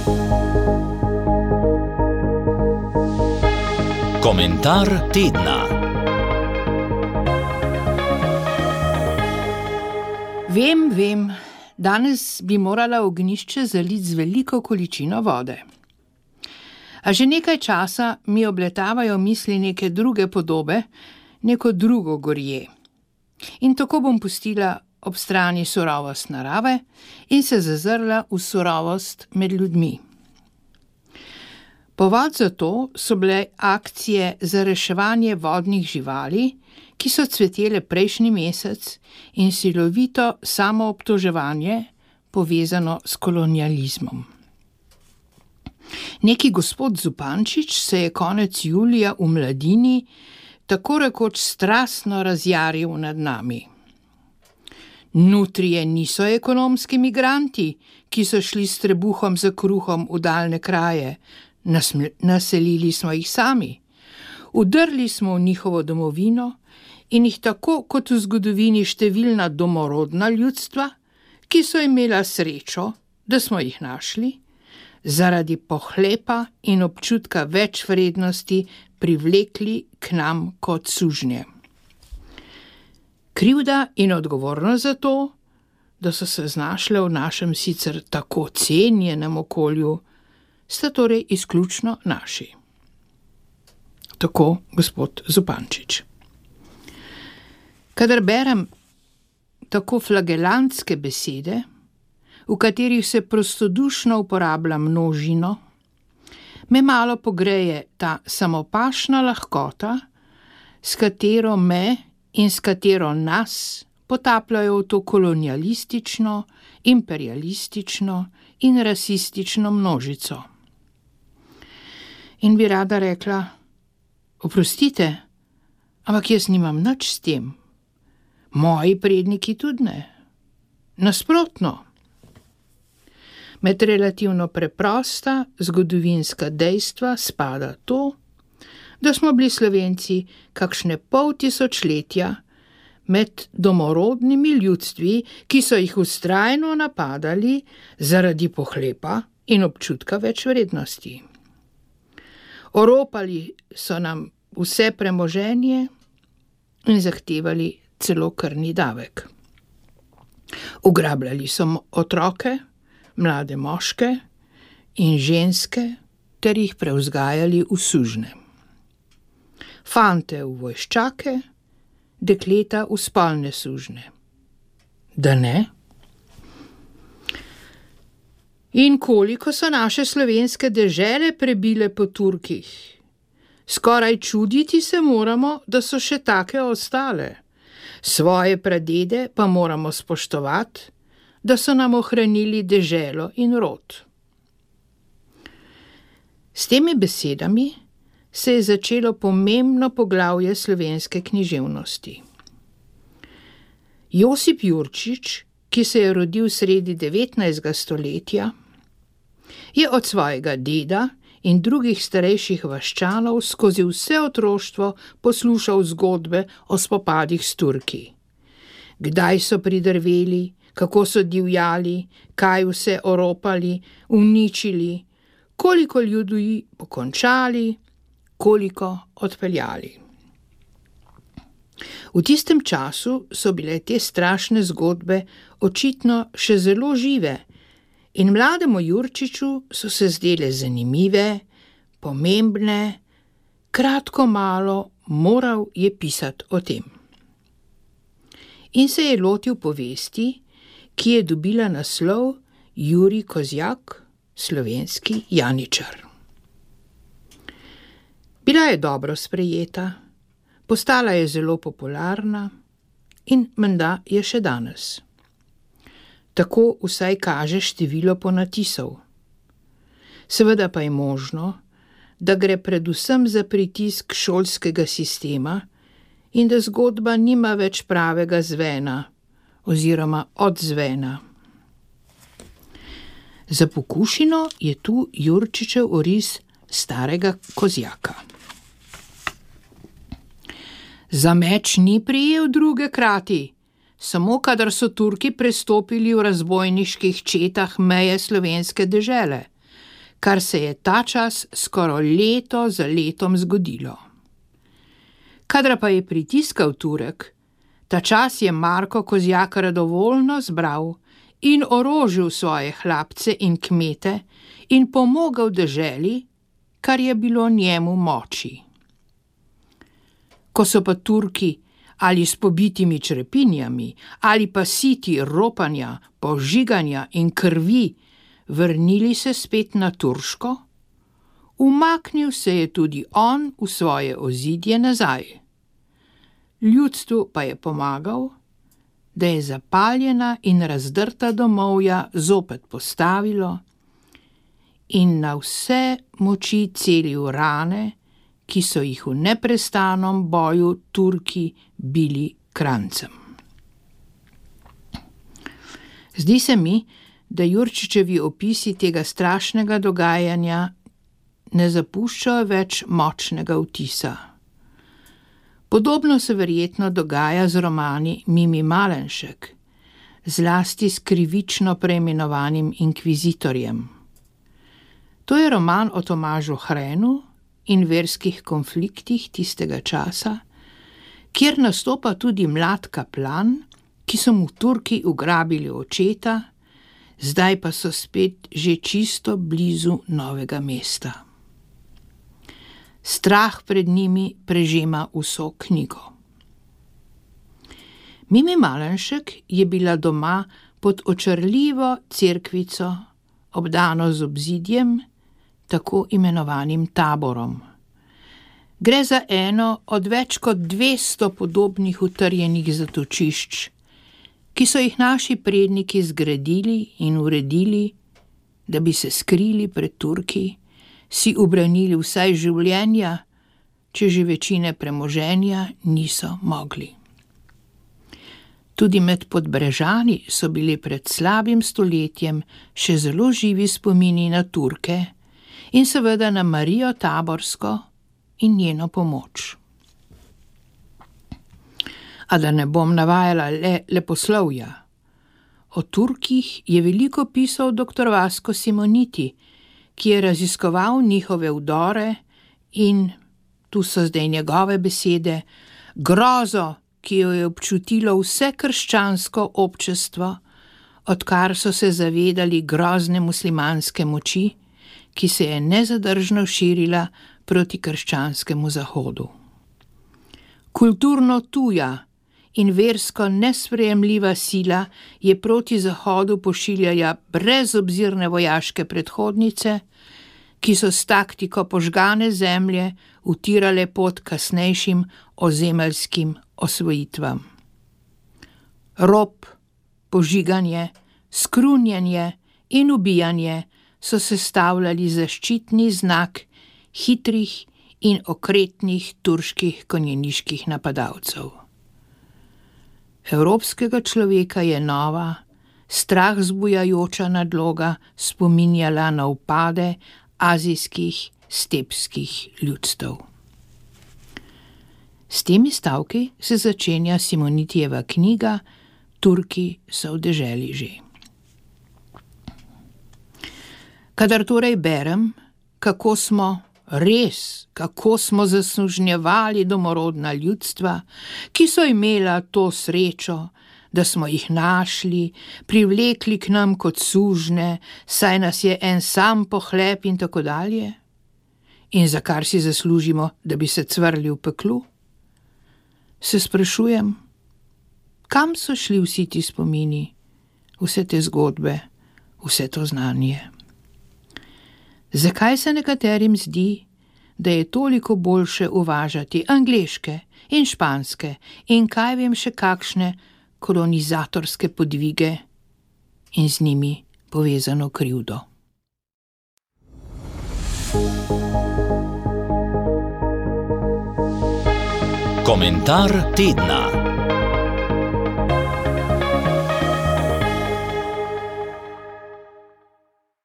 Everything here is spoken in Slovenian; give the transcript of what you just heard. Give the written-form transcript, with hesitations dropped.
Komentar tedna. Vem, danes bi morala ognjišče zaliti z veliko količino vode. A že nekaj časa mi obletavajo misli neke druge podobe, neko drugo gorje. In tako bom pustila ob strani surovost narave in se zazrla v surovost med ljudmi. Povod za to so bile akcije za reševanje vodnih živali, ki so cvetele prejšnji mesec, in silovito samoobtoževanje povezano s kolonializmom. Neki gospod Zupančič se je konec julija v Mladini tako rekoč strastno razjaril nad nami. Nutrije niso ekonomski migranti, ki so šli s trebuhom za kruhom v daljne kraje. Naselili smo jih sami. Udrli smo v njihovo domovino in jih tako kot v zgodovini številna domorodna ljudstva, ki so imela srečo, da smo jih našli, zaradi pohlepa in občutka več vrednosti privlekli k nam kot sužnje. Krivda in odgovornost za to, da so se znašle v našem sicer tako cenjenem okolju, sta torej izključno naši. Tako gospod Zupančič. Kadar berem tako flagelantske besede, v katerih se prostodušno uporablja množino, me malo pogreje ta samopašna lahkota, s katero me in s katero nas potapljajo v to kolonialistično, imperialistično in rasistično množico. In bi rada rekla, oprostite, ampak jaz nimam nič s tem. Moji predniki tudi ne. Nasprotno. Med relativno preprosta zgodovinska dejstva spada to, da smo bili Slovenci kakšne pol tisočletja med domorodnimi ljudstvi, ki so jih vztrajno napadali zaradi pohlepa in občutka večvrednosti. Oropali so nam vse premoženje in zahtevali celo krvni davek. Ugrabljali so otroke, mlade moške in ženske ter jih prevzgajali v sužnje. Fante v vojščake, dekleta v spolne sužnje. Da ne? In koliko so naše slovenske dežele prebile po Turkih? Skoraj čuditi se moramo, da so še take ostale. Svoje pradede pa moramo spoštovati, da so nam ohranili deželo in rod. S temi besedami se je začelo pomembno poglavje slovenske književnosti. Josip Jurčič, ki se je rodil sredi 19. stoletja, je od svojega deda in drugih starejših vaščanov skozi vse otroštvo poslušal zgodbe o spopadih s Turki. Kdaj so pridrveli, kako so divjali, kaj vse oropali, uničili, koliko ljudi pokončali, koliko odpeljali. V tistem času so bile te strašne zgodbe očitno še zelo žive in mlademu Jurčiču so se zdele zanimive, pomembne, kratko malo moral je pisati o tem. In se je lotil povesti, ki je dobila naslov Jurij Kozjak, slovenski janičar. Bila je dobro sprejeta, postala je zelo popularna in menda je še danes. Tako vsaj kaže število ponatisov. Seveda pa je možno, da gre predvsem za pritisk šolskega sistema in da zgodba nima več pravega zvena oziroma odzvena. Za pokušino je tu Jurčičev oris starega kozjaka. Za meč ni prijel druge krati, samo kadar so Turki prestopili v razbojniških četah meje slovenske dežele. kar se je ta čas skoraj leto za letom zgodilo. Kadar pa je pritiskal Turek, ta čas je Marko Kozjak radovoljno zbral in orožil svoje hlapce in kmete in pomogel deželi, kar je bilo njemu moči. Ko so pa Turki ali s pobitimi črepinjami ali pa siti ropanja, požiganja in krvi vrnili se spet na Turško, umaknil se je tudi on v svoje ozidje nazaj. Ljudstvu pa je pomagal, da je zapaljena in razdrta domovja zopet postavilo in na vse moči celil rane, ki so jih v neprestanem boju Turki bili krancem. Zdi se mi, da Jurčičevi opisi tega strašnega dogajanja ne zapuščajo več močnega vtisa. Podobno se verjetno dogaja z romani Mimi Malenšek, zlasti s krivično preimenovanim inkvizitorjem. To je roman o Tomažu Hrenu in verskih konfliktih tistega časa, kjer nastopa tudi mlad kaplan, ki so mu Turki ugrabili očeta, zdaj pa so spet že čisto blizu Novega mesta. Strah pred njimi prežema vso knjigo. Mimi Malenšek je bila doma pod očarljivo cerkvico, obdano z obzidjem, tako imenovanim taborom. Gre za eno od več kot 200 podobnih utrjenih zatočišč, ki so jih naši predniki zgradili in uredili, da bi se skrili pred Turki, si ubranili vsaj življenja, če že večine premoženja niso mogli. Tudi med Podbrežani so bili pred slabim stoletjem še zelo živi spomini na Turke in seveda na Marijo Taborsko in njeno pomoč. A da ne bom navajala le leposlovja. O Turkih je veliko pisal dr. Vasko Simoniti, ki je raziskoval njihove vdore in, tu so zdaj njegove besede, grozo, ki jo je občutilo vse krščansko občestvo, odkar so se zavedali grozne muslimanske moči, ki se je nezadržno širila proti krščanskemu zahodu. Kulturno tuja in versko nesprejemljiva sila je proti zahodu pošiljala brezobzirne vojaške predhodnice, ki so s taktiko požgane zemlje utirale pot kasnejšim ozemeljskim osvojitvam. Rop, požiganje, skrunjenje in ubijanje so sestavljali zaščitni znak hitrih in okretnih turških konjeniških napadalcev. Evropskega človeka je nova, strah zbujajoča nadloga spominjala na upade azijskih stepskih ljudstev. S temi stavki se začenja Simonitijeva knjiga Turki so v deželi že. Kadar torej berem, kako smo zaslužnjevali domorodna ljudstva, ki so imela to srečo, da smo jih našli, privlekli k nam kot sužne, saj nas je en sam pohlep in tako dalje, in za kar si zaslužimo, da bi se cvrli v peklu, se sprašujem, kam so šli vsi ti spomini, vse te zgodbe, vse to znanje. Zakaj se nekaterim zdi, da je toliko boljše uvažati angleške in španske in kaj vem še kakšne kolonizatorske podvige in z njimi povezano krivdo? Komentar tedna.